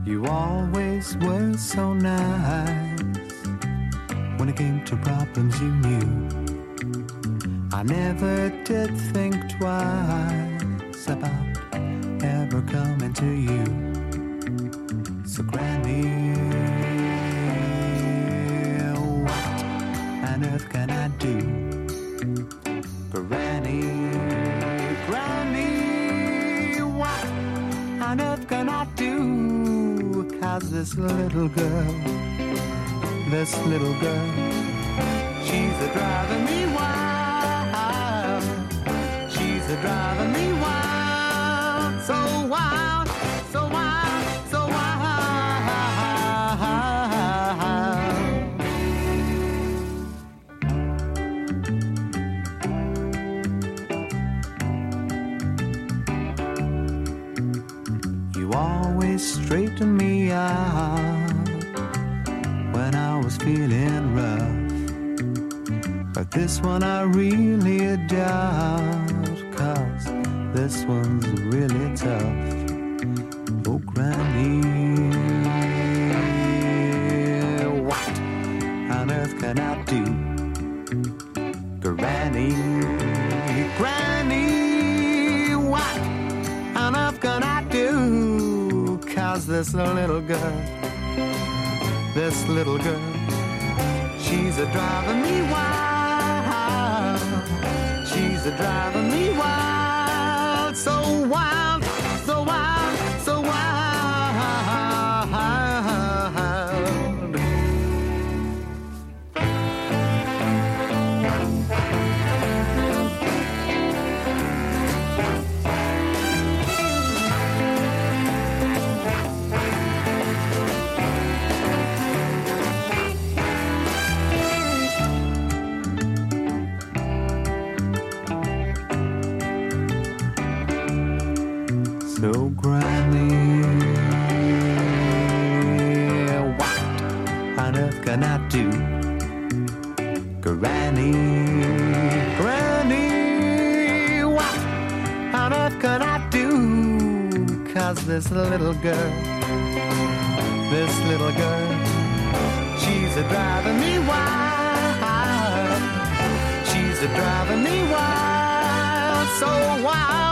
You always were so nice. When it came to problems you knew, I never did think twice about ever coming to you. So Granny, what on earth can I do? Granny, Granny, what on earth can I do? 'Cause this little girl, she's a driving me wild. She's a driving me wild, so wild, so wild, so wild. You always straighten me out when I was feeling rough, but this one I really doubt, 'cause this one's really tough. Oh Granny, what on earth can I do? Granny, Granny, what on earth can I do? 'Cause this little girl, she's a driving me wild. She's a driving me wild, so wild, so wild, so wild. So Granny, what on earth can I do? Granny, Granny, what on earth can I do? 'Cause this little girl, she's a driving me wild. She's a driving me wild, so wild.